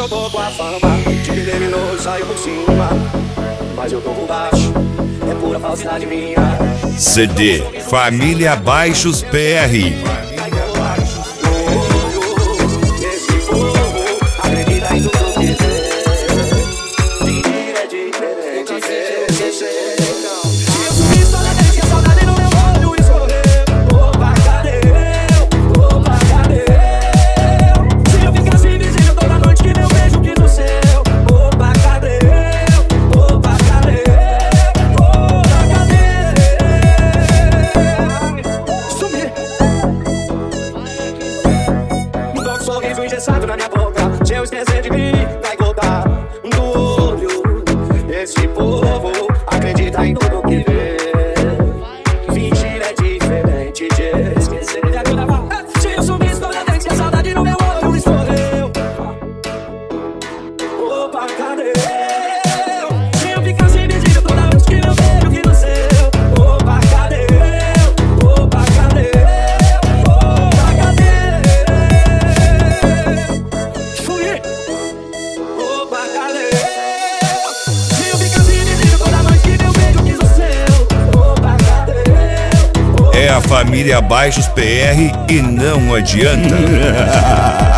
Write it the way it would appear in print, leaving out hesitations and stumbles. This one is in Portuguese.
eu tô com a fama de que terminou e saiu por cima, mas eu tô por baixo, é pura falsidade minha. CD Família Baixos PR. Esse povo acredita em tudo que vê. Mentira é diferente. Eu sumi toda vez que a saudade no meu olho escorreu. Opa, cadê eu? Opa, cadê eu? Se eu ficasse invisível toda noite que meu beijo que no céu. Opa, cadê eu? Opa, cadê eu? Opa, cadê eu? Sumi. Tô com um sorriso engessado na minha boca. Se eu esquecer de mim, vai voltar do olho. Esse povo acredita em tudo que vê. Mentira é diferente de esquecer. Se eu sumisse toda vez que a saudade no meu olho escorreu. Opa, cadê eu? Se eu ficasse invisível toda vez que meu beijo que no céu. Opa, cadê eu? Opa, cadê eu? Opa, cadê eu? Fui. Opa, cadê eu? Se eu ficasse invisível toda noite que meu beijo quis o céu. Opa, cadê eu? É a Família Baixos PR e não adianta.